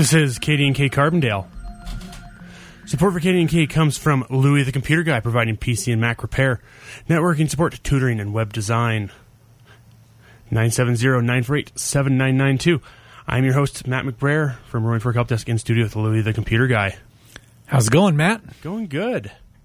This is KD&K Carbondale. Support for KD&K comes from Louie the Computer Guy, providing PC and Mac repair, networking support, tutoring, and web design. 970-948-7992. I'm your host, Matt McBrayer, from Roaring Fork Help Desk in studio with Louie the Computer Guy. How's it going, Matt? Going good.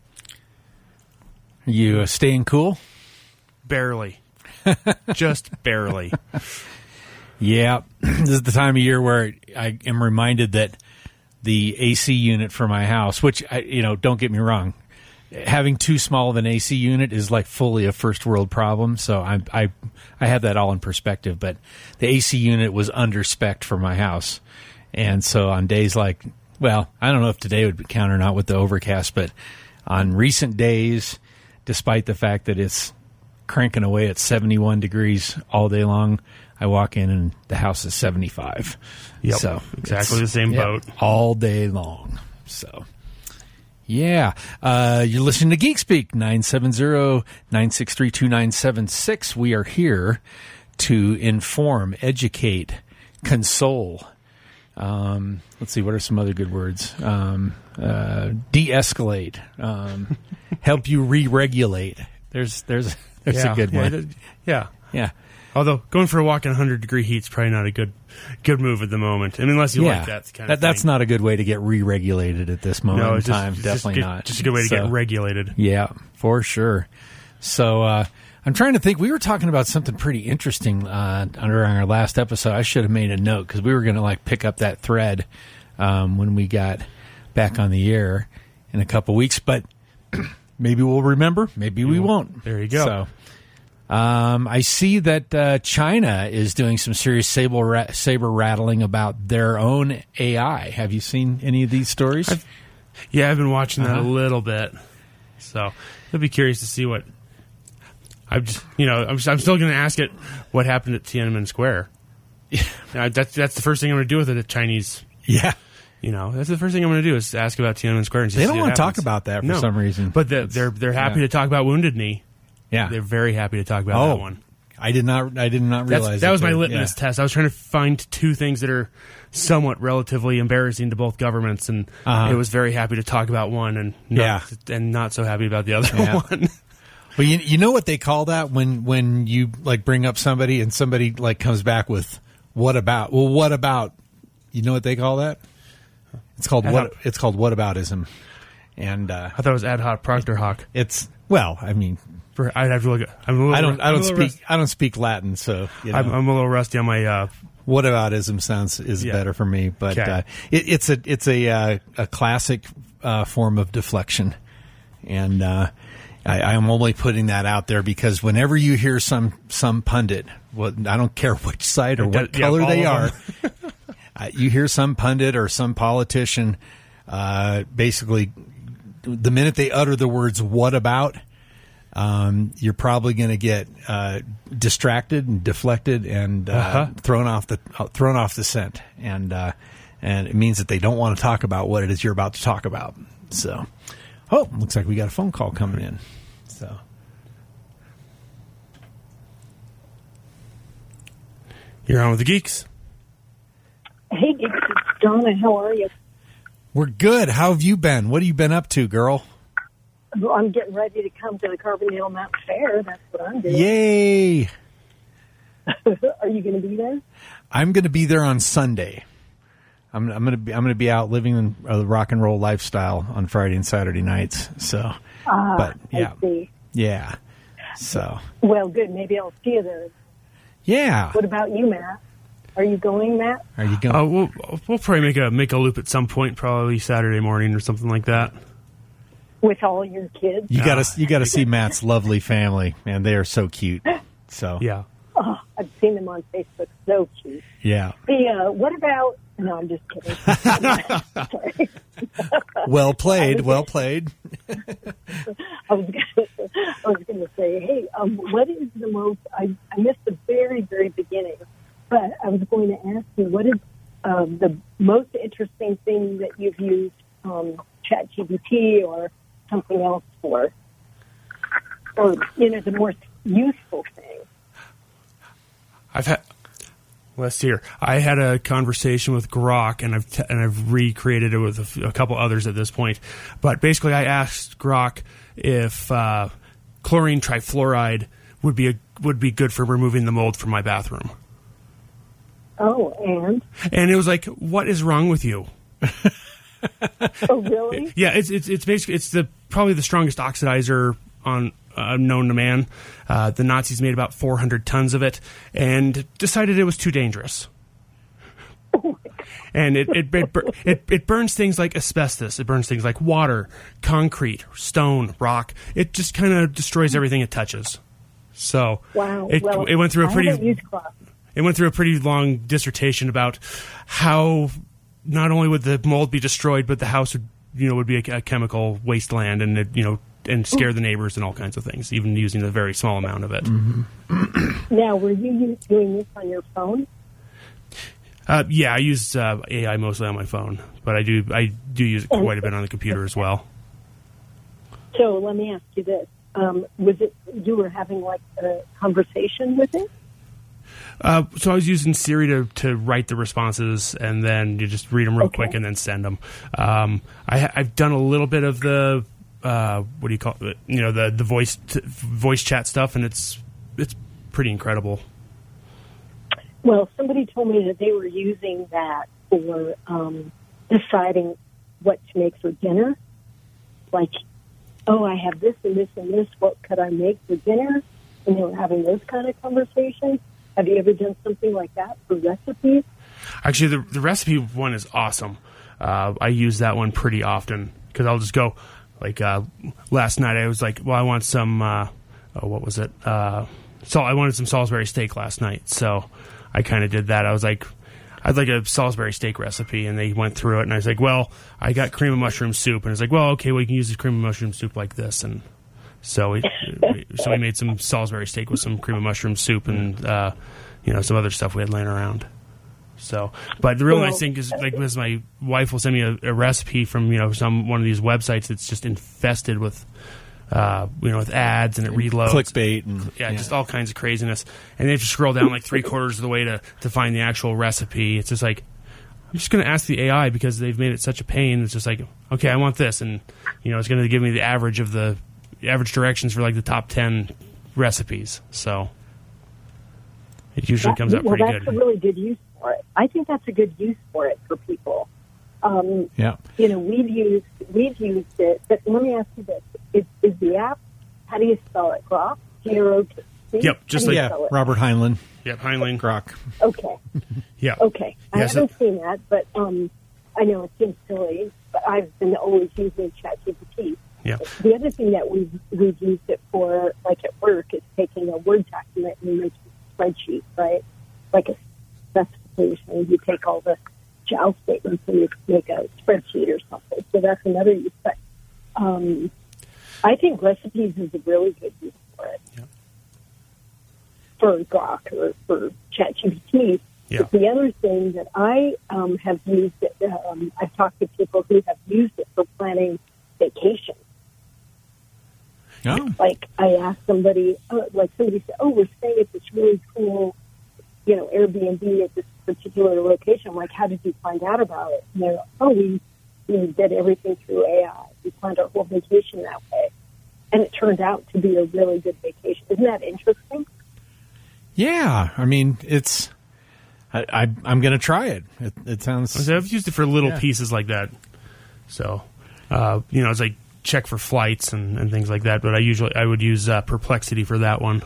You staying cool? Barely. Just barely. Yeah. This is the time of year where I am reminded that the AC unit for my house, which, don't get me wrong, having too small of an AC unit is like fully a first world problem. So I have that all in perspective. But the AC unit was under-spec'd for my house. And so on days like, well, I don't know if today would count or not with the overcast, but on recent days, despite the fact that it's cranking away at 71 degrees all day long, I walk in and the house is 75. Yep, so exactly the same boat. All day long. So, yeah. You're listening to Geek Speak, 970-963-2976. We are here to inform, educate, console. Let's see, what are some other good words? De-escalate. Help you re-regulate. There's a good one. Yeah. Yeah. Although going for a walk in 100-degree heat is probably not a good move at the moment. I mean, unless you like that kind of thing. That's not a good way to get re-regulated at this moment in time. Definitely not. Just a good way to get regulated. Yeah, for sure. So I'm trying to think. We were talking about something pretty interesting under our last episode. I should have made a note because we were going to pick up that thread when we got back on the air in a couple weeks. But maybe we'll remember. Maybe we won't. There you go. So. I see that China is doing some serious saber rattling about their own AI. Have you seen any of these stories? I've been watching that a little bit. So I'll be curious to see what. I'm still going to ask it what happened at Tiananmen Square. That's the first thing I'm going to do with it. The Chinese. Yeah. That's the first thing I'm going to do is ask about Tiananmen Square. And they don't want to talk about that for some reason, but they're happy to talk about Wounded Knee. Yeah, they're very happy to talk about that one. I did not realize that was my litmus test. I was trying to find two things that are somewhat relatively embarrassing to both governments, and it was very happy to talk about one, and not so happy about the other one. Well, you know what they call that when you bring up somebody and somebody comes back with what about? Well, what about? You know what they call that? It's called It's called whataboutism, and I thought it was ad hoc Proctor Hoc. I'd have to look. I don't speak Latin, so I'm a little rusty on my. Whataboutism is better for me, but it's a classic form of deflection, and I'm only putting that out there because whenever you hear some pundit, I don't care which side or what color they are, you hear some pundit or some politician, basically, the minute they utter the words "what about." You're probably going to get distracted and deflected and thrown off the scent, and it means that they don't want to talk about what it is you're about to talk about. So, looks like we got a phone call coming in. So, you're on with the Geeks. Hey, Geeks, it's Donna. How are you? We're good. How have you been? What have you been up to, girl? Well, I'm getting ready to come to the Carbondale Mountain Fair. That's what I'm doing. Yay! Are you going to be there? I'm going to be there on Sunday. I'm going to be out living the rock and roll lifestyle on Friday and Saturday nights. So, I see. Yeah. So. Well, good. Maybe I'll see you there. Yeah. What about you, Matt? Are you going, Matt? Are you going? We'll probably make a loop at some point, probably Saturday morning or something like that. With all your kids? You got to see Matt's lovely family, man. They are so cute. So yeah. Oh, I've seen them on Facebook. So cute. Yeah. Hey, what about? No, I'm just kidding. Sorry. Well played. Well played. I was going to say, hey, what is the most? I missed the very, very beginning, but I was going to ask you, what is the most interesting thing that you've used ChatGPT or something else for, or the more useful thing? Let's see here. I had a conversation with Grok, and I've recreated it with a couple others at this point. But basically, I asked Grok if chlorine trifluoride would be good for removing the mold from my bathroom. Oh, and it was like, what is wrong with you? Oh, really? Yeah, it's basically probably the strongest oxidizer on known to man. The Nazis made about 400 tons of it and decided it was too dangerous. Oh, and it burns things like asbestos. It burns things like water, concrete, stone, rock. It just kind of destroys everything it touches. So wow. It went through it went through a pretty long dissertation about how not only would the mold be destroyed, but the house would be a chemical wasteland, and and scare the neighbors and all kinds of things, even using a very small amount of it. Mm-hmm. Now, were you doing this on your phone? Yeah, I use AI mostly on my phone, but I do use it quite a bit on the computer as well. So let me ask you this: was it you were having like a conversation with it? So I was using Siri to write the responses, and then you just read them real quick and then send them. I've done a little bit of the what do you call it? The voice chat stuff, and it's pretty incredible. Well, somebody told me that they were using that for deciding what to make for dinner. Like, oh, I have this and this and this. What could I make for dinner? And they were having those kind of conversations. Have you ever done something like that for recipes? Actually, the recipe one is awesome. I use that one pretty often because I'll just go, like, last night I was like, well, I want some, what was it? I wanted some Salisbury steak last night, so I kind of did that. I was like, I'd like a Salisbury steak recipe, and they went through it, and I was like, well, I got cream of mushroom soup, and it's like, well, okay, we can use the cream of mushroom soup like this, and so we made some Salisbury steak with some cream of mushroom soup and some other stuff we had laying around. So, but the real nice thing is, like, because my wife will send me a recipe from one of these websites that's just infested with with ads, and it reloads, clickbait, and just all kinds of craziness. And they have to scroll down like 3/4 of the way to find the actual recipe. It's just like, I'm just going to ask the AI because they've made it such a pain. It's just like, okay, I want this, and it's going to give me the average directions for like the top 10 recipes. So it usually comes out pretty good. That's a really good use for it. I think that's a good use for it for people. We've used it, but let me ask you this: is the app? How do you spell it? Grok? G-R-O-K? Yep, just like Robert Heinlein. Yep, Heinlein. Grok. Okay. Yeah. Okay. I haven't seen that, but I know it seems silly. But I've been always using ChatGPT. Yeah. The other thing that we've used it for, like at work, is taking a Word document and making a spreadsheet, right? Like a specification. You take all the JAL statements and you make a spreadsheet or something. So that's another use. But I think recipes is a really good use for it. Yeah. For Grok or for ChatGPT. Yeah. But the other thing that I have used it, I've talked to people who have used it for planning vacations. Oh. Like I asked somebody, somebody said, "Oh, we're staying at this really cool, Airbnb at this particular location." I'm like, "How did you find out about it?" And they're like, "Oh, we did everything through AI. We planned our whole vacation that way, and it turned out to be a really good vacation." Isn't that interesting? Yeah, I mean, it's. I'm going to try it. It sounds. I've used it for little pieces like that. So, it's like check for flights and things like that. But I would use Perplexity for that one.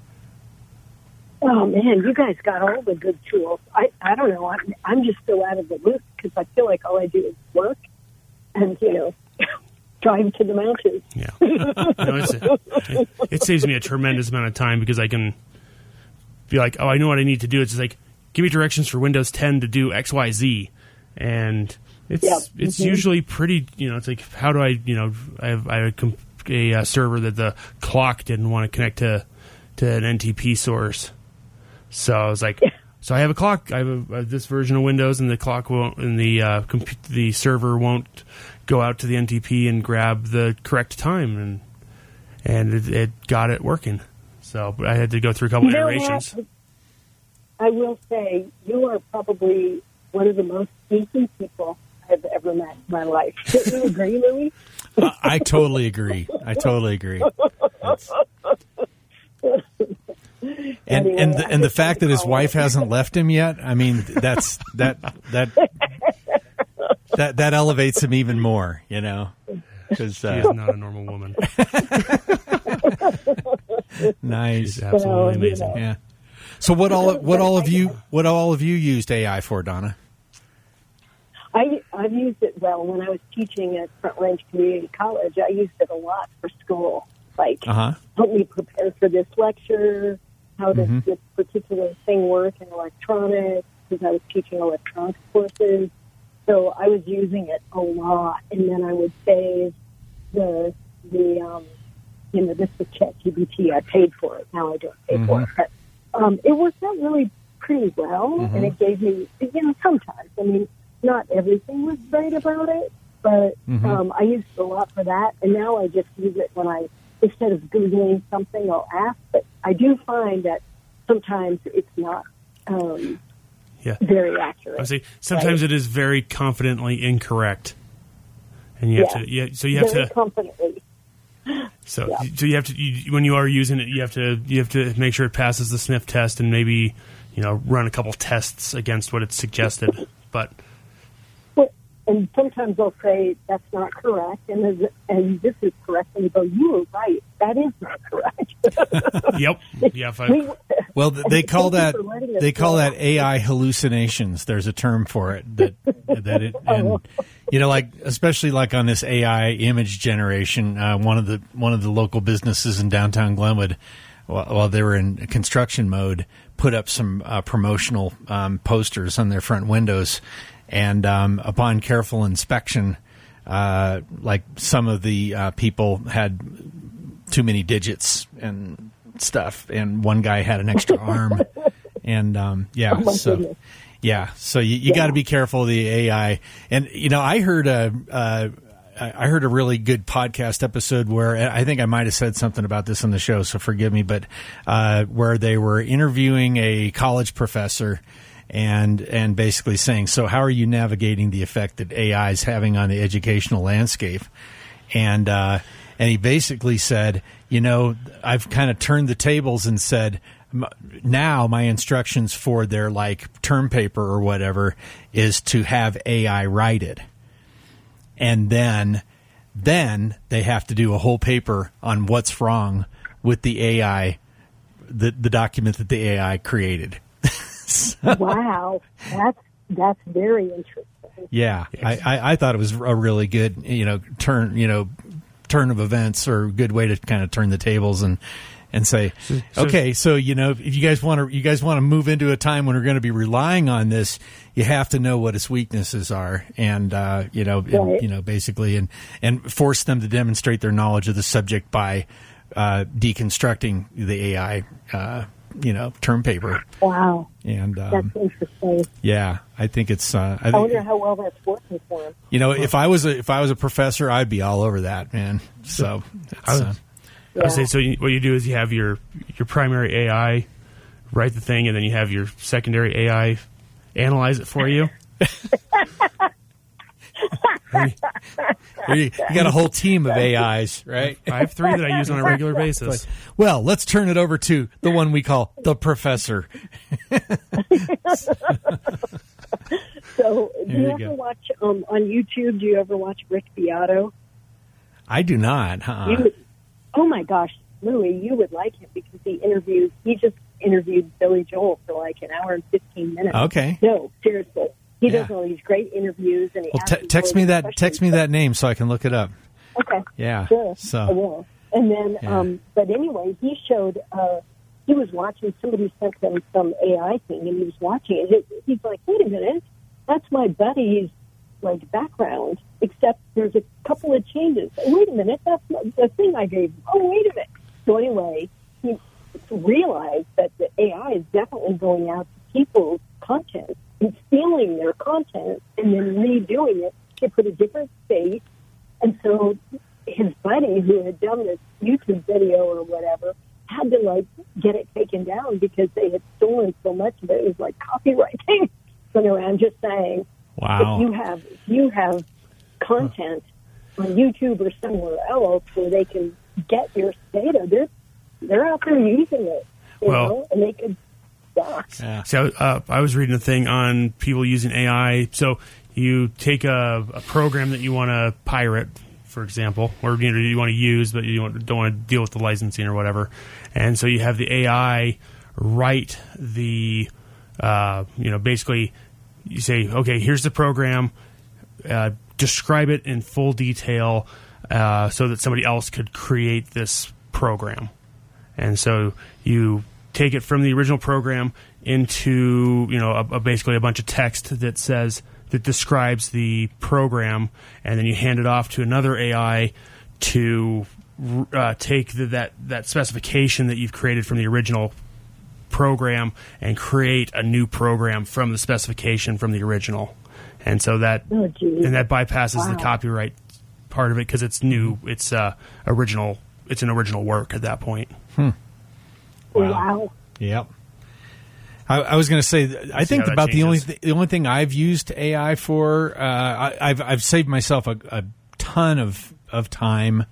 Oh man, you guys got all the good tools. I don't know. I'm just still out of the loop because I feel like all I do is work and drive to the mountains. Yeah, it saves me a tremendous amount of time because I can be like, oh, I know what I need to do. It's just like, give me directions for Windows 10 to do X, Y, Z, and it's usually pretty. It's like, how do I? I have a server that the clock didn't want to connect to an NTP source, so I was like, so I have a clock. I have this version of Windows, and the clock won't, and the server won't go out to the NTP and grab the correct time, and it got it working. So, but I had to go through a couple iterations. I will say you are probably one of the most geeky people I've ever met in my life. Do you agree, Louis? I totally agree. And the fact that his wife hasn't left him yet, I mean, that elevates him even more, you know. Because she is not a normal woman. Nice, she's absolutely amazing. Yeah. So what all of you used AI for, Donna? I've used it when I was teaching at Front Range Community College. I used it a lot for school, like help me prepare for this lecture. How does this particular thing work in electronics? Because I was teaching electronics courses, so I was using it a lot. And then I would save the this was ChatGPT. I paid for it. Now I don't pay for it, but it worked out really pretty well, and it gave me, sometimes. I mean, not everything was great about it, but I used it a lot for that. And now I just use it when instead of Googling something, I'll ask. But I do find that sometimes it's not very accurate. I say sometimes it is very confidently incorrect, and you have to. So you have very to confidently. So you have to when you are using it, you have to make sure it passes the sniff test, and maybe run a couple tests against what it's suggested. But and sometimes they'll say that's not correct, and this is correct, and you go, you were right, that is not correct. Yep. Yeah. Well, they call that AI hallucinations. There's a term for it and especially like on this AI image generation. One of the local businesses in downtown Glenwood, while they were in construction mode, put up some promotional posters on their front windows. And upon careful inspection, like some of the people had too many digits and stuff, and one guy had an extra arm, and so you got to be careful of the AI. And I heard a really good podcast episode where I think I might have said something about this on the show, so forgive me, but where they were interviewing a college professor. And basically saying, so how are you navigating the effect that AI is having on the educational landscape? And he basically said, I've kind of turned the tables and said, now my instructions for their term paper or whatever is to have AI write it. And then they have to do a whole paper on what's wrong with the AI, the document that the AI created. Wow, that's very interesting. Yeah, I thought it was a really good turn of events, or a good way to kind of turn the tables and say, okay, so if you guys want to move into a time when we're going to be relying on this, you have to know what its weaknesses are, and basically and force them to demonstrate their knowledge of the subject by deconstructing the AI. Term paper. Wow. And that's interesting. Yeah, I think it's. I wonder how well that's working for him. If I was a professor, I'd be all over that, man. So I would say, so what you do is you have your primary AI write the thing, and then you have your secondary AI analyze it for you. You got a whole team of AIs, right? I have 3 that I use on a regular basis. Well, let's turn it over to the one we call the professor. So, do you ever watch on YouTube? Do you ever watch Rick Beato? I do not. Oh my gosh, Louis, you would like him because he just interviewed Billy Joel for an hour and 15 minutes. Okay. No, seriously. He does all these great interviews, and text me that name so I can look it up. Okay. Yeah. Sure. So. I will. And then, but anyway, he showed. He was watching. Somebody sent him some AI thing, and he was watching it. He's like, "Wait a minute, that's my buddy's background, except there's a couple of changes. Wait a minute, that's the thing I gave him. Oh, wait a minute." So anyway, he realized that the AI is definitely going out to people's content and stealing their content and then redoing it to put a different face. And so his buddy, who had done this YouTube video or whatever, had to get it taken taken down because they had stolen so much of it. It was like copyright thing. So anyway, I'm just saying, wow. if you have content on YouTube or somewhere else where they can get your data, they're out there using it, you know, and they could suck. Yeah. So I was reading a thing on people using AI. So you take a program that you want to pirate, for example, or you want to use, but you don't want to deal with the licensing or whatever. And so you have the AI write the, basically you say, okay, here's the program, describe it in full detail so that somebody else could create this program. And so you take it from the original program into, basically a bunch of text that describes the program, and then you hand it off to another AI to take that specification that you've created from the original program and create a new program from the specification from the original. And so that bypasses the copyright part of it because it's new. It's original. It's an original work at that point. Wow. Yep. I was going to say, I think about the only thing I've used AI for. I've saved myself a ton of time.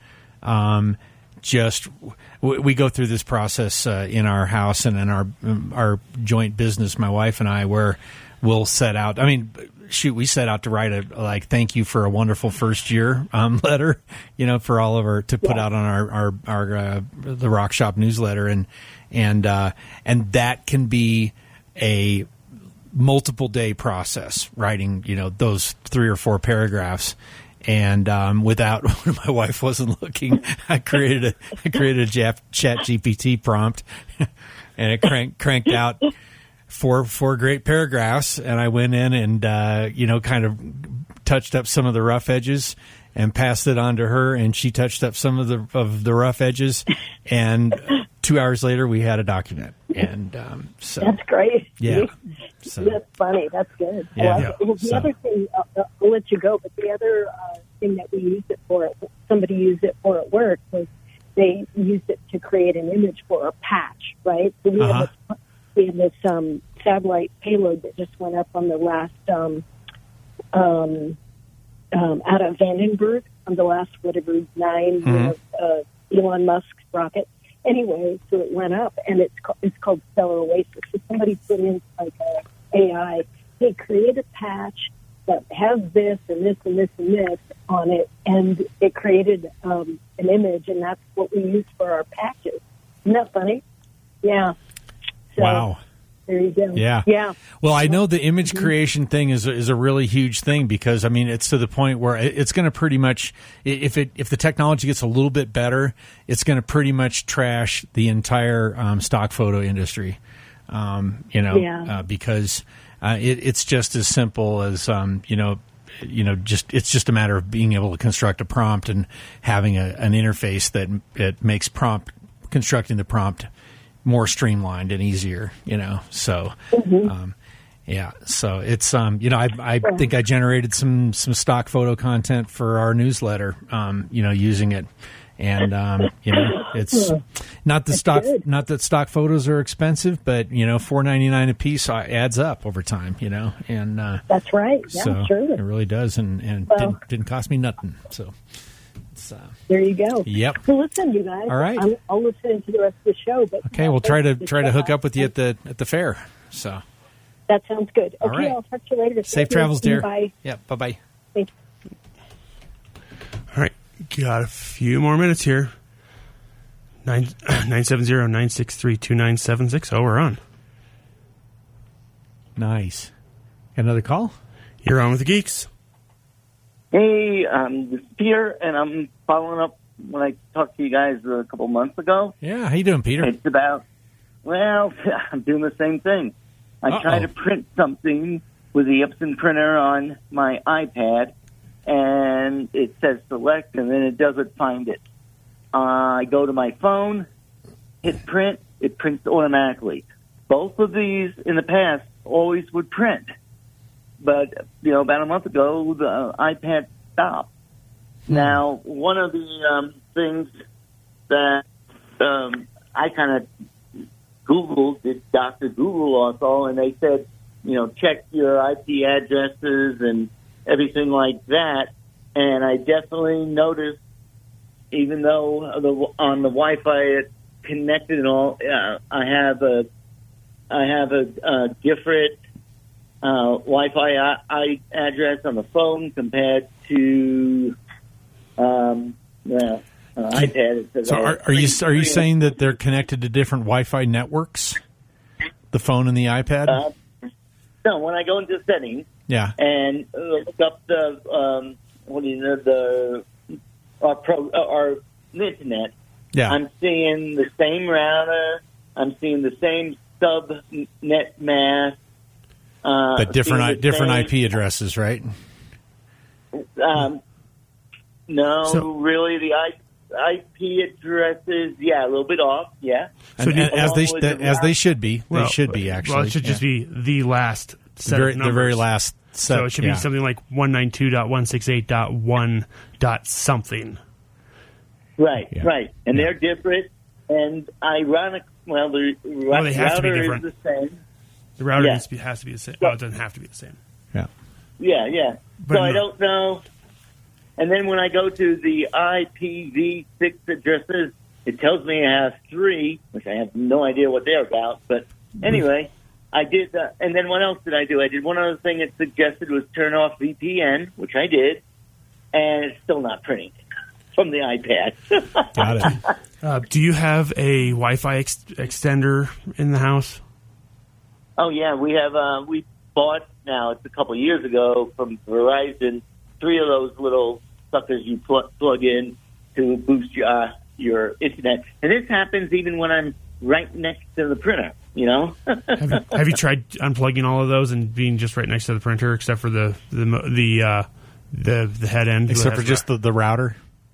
We go through this process in our house and in our joint business, my wife and I, where we'll set out. I mean, we set out to write a thank you for a wonderful first year letter, for all of to put out on our the Rock Shop newsletter, and that can be a multiple day process writing, those 3 or 4 paragraphs. And without when my wife wasn't looking, I created a Chat GPT prompt, and it cranked out four great paragraphs. And I went in and kind of touched up some of the rough edges and passed it on to her, and she touched up some of the rough edges. And 2 hours later, we had a document. And so that's great. Yeah, that's funny. That's good. Yeah. Well, the other thing, I'll let you go. But the other thing that we used it for, somebody used it for at work, was they used it to create an image for a patch. Right. So we have this satellite payload that just went up on the last out of Vandenberg on the last 9 Elon Musk's rocket. Anyway, so it went up, and it's called Stellar Oasis. So somebody put in like a AI, hey, create a patch that has this and this and this and this on it, and it created an image, and that's what we use for our patches. Isn't that funny? Yeah. So, wow. There you go. Yeah. Well, I know the image creation thing is a really huge thing because, I mean, it's to the point where it's going to pretty much, if the technology gets a little bit better, it's going to pretty much trash the entire stock photo industry. Because it's just as simple as it's just a matter of being able to construct a prompt and having an interface that makes constructing the prompt more streamlined and easier, so, so it's, I think I generated some stock photo content for our newsletter, using it. And, it's not that stock photos are expensive, but, $4.99 a piece adds up over time, and, that's right. Yeah, so sure. It really does. And didn't cost me nothing. So. There you go. Yep. So listen, you guys. All right. I'll listen to the rest of the show. But okay, we'll try to hook up with you at the fair. So that sounds good. Okay, all right. I'll talk to you later. Safe travels, dear. Bye. Yeah. Bye. Thank you. All right, got a few more minutes here. 970-963-2976. Oh, we're on. Nice. Got another call? You're on with the Geeks. Hey, this is Peter, and I'm following up when I talked to you guys a couple months ago. Yeah, how you doing, Peter? It's about, I'm doing the same thing. I try to print something with the Epson printer on my iPad, and it says select, and then it doesn't find it. I go to my phone, hit print, it prints automatically. Both of these in the past always would print. But, about a month ago, the iPad stopped. Now, one of the things that I kind of Google, did Dr. Google also, and they said, check your IP addresses and everything like that. And I definitely noticed, even though on the Wi-Fi it's connected and all, I have a different Wi-Fi address on the phone compared to iPad. So are you saying that they're connected to different Wi-Fi networks? The phone and the iPad? No, when I go into settings, and look up the internet, I'm seeing the same router. I'm seeing the same subnet mask. But different IP addresses, right? No, really, the IP addresses, a little bit off, And as they should be. They should be, actually. Well, it should just be the last set of numbers. The very last set. So it should be something like 192.168.1. Right. And they're different. And ironic, the they have to be different. Is the same. The router has to be the same. Well, it doesn't have to be the same. Yeah. But I don't know. And then when I go to the IPv6 addresses, it tells me I have 3, which I have no idea what they're about. But anyway, I did. And then what else did I do? I did one other thing it suggested was turn off VPN, which I did. And it's still not printing from the iPad. Got it. Do you have a Wi-Fi extender in the house? Oh, yeah. We have. We bought, now it's a couple of years ago, from Verizon, 3 of those little suckers you plug in to boost your internet. And this happens even when I'm right next to the printer, Have you tried unplugging all of those and being just right next to the printer, except for the head end? Except for just the router?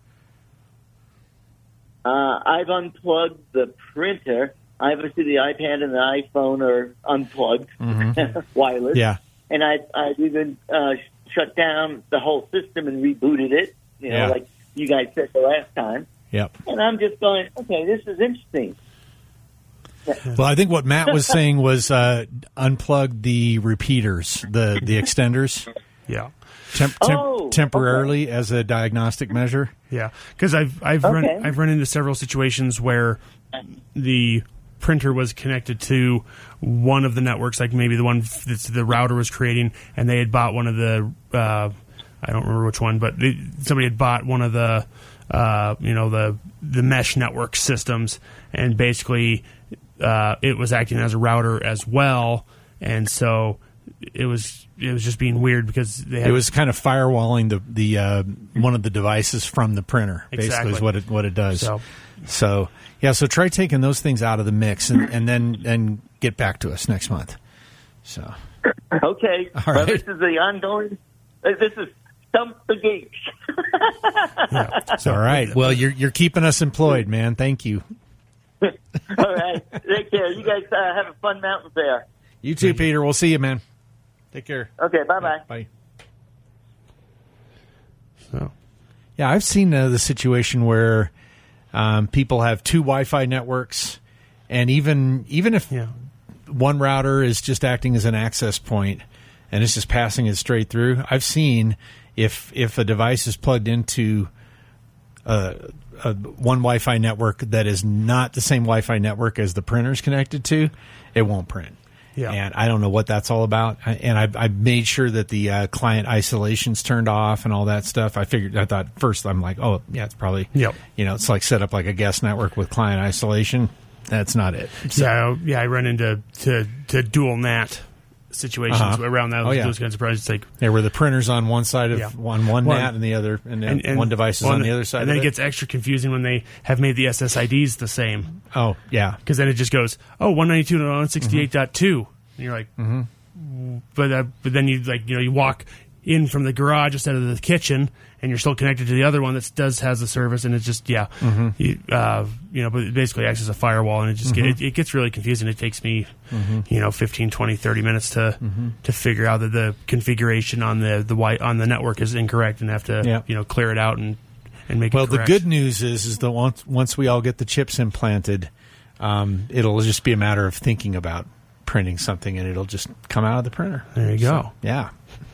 I've unplugged the printer. Obviously, the iPad and the iPhone are unplugged, wireless. Yeah. And I've even shut down the whole system and rebooted it, like you guys said the last time. Yep. And I'm just going, okay, this is interesting. Well, I think what Matt was saying was unplug the repeaters, the extenders. Yeah. Temporarily as a diagnostic measure. Yeah, because I've run into several situations where the printer was connected to one of the networks, like maybe the one that the router was creating, and they had bought one of the I don't remember which one, but somebody had bought one of the the mesh network systems, and basically it was acting as a router as well, and so it was just being weird because it was kind of firewalling the one of the devices from the printer. Exactly. Basically, is what it does. So try taking those things out of the mix and then get back to us next month. So okay, all right. This is the ongoing. This is Stump the Geeks. All right. Well, you're keeping us employed, man. Thank you. All right. Take care. You guys have a fun mountain fair. You too, Peter. We'll see you, man. Take care. Okay, bye-bye. Bye. So, yeah, I've seen the situation where people have 2 Wi-Fi networks, and even if one router is just acting as an access point and it's just passing it straight through, I've seen if a device is plugged into one Wi-Fi network that is not the same Wi-Fi network as the printer's connected to, it won't print. Yeah. And I don't know what that's all about. And I made sure that the client isolation's turned off and all that stuff. I thought first, I'm like, oh, yeah, it's probably, it's like set up like a guest network with client isolation. That's not it. So, I run into dual NAT situations around those kinds of projects. Like, where the printer's on one side of one NAT and the other, and one device is on the other side. And then it gets extra confusing when they have made the SSIDs the same. Oh, yeah. Because then it just goes, 192.168.2. And you're like, but then you walk in from the garage instead of the kitchen, and you're still connected to the other one that has the service, and it's just but it basically acts as a firewall, and it just it gets really confusing. It takes me 15, 20, 30 minutes to figure out that the configuration on the network is incorrect, and have to clear it out and make it correct. Well, the good news is that once we all get the chips implanted, it'll just be a matter of thinking about printing something, and it'll just come out of the printer. There you go. Yeah.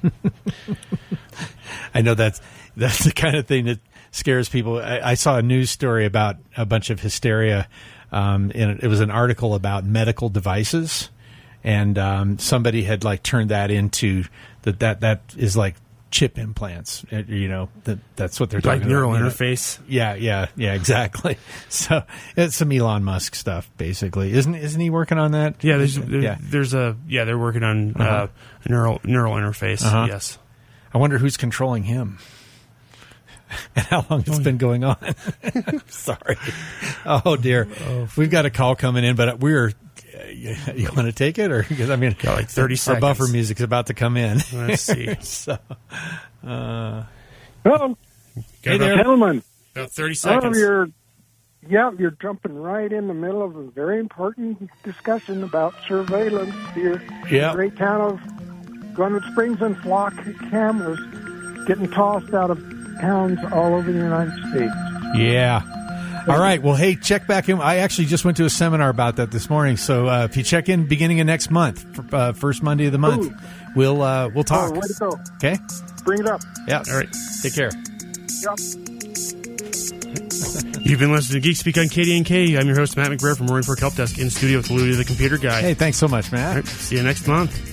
I know that's the kind of thing that scares people. I saw a news story about a bunch of hysteria. And it was an article about medical devices, and somebody had like turned that into that is like chip implants. That's what they're talking like neural about. interface. Yeah, exactly. So it's some Elon Musk stuff, basically. Isn't he working on that? Yeah, they're working on a neural interface. Yes. I wonder who's controlling him. And how long it's been going on. Sorry. Oh, dear. We've got a call coming in, but you want to take it? Because, I mean, got like 30 seconds. Our buffer music's about to come in. Let's see. Hello. Hey there. Gentlemen. About 30 seconds. You're jumping right in the middle of a very important discussion about surveillance here in the great town of Glenwood Springs, and flock cameras getting tossed out of towns all over the United States. Yeah. All right. Well, hey, check back in. I actually just went to a seminar about that this morning. So if you check in beginning of next month, first Monday of the month, we'll talk. Oh, way to go. Okay. Bring it up. Yeah. All right. Take care. Yep. You've been listening to Geek Speak on KDNK. I'm your host, Matt McBrayer from Roaring Fork Help Desk, in studio with Louie the Computer Guy. Hey, thanks so much, Matt. All right, see you next month.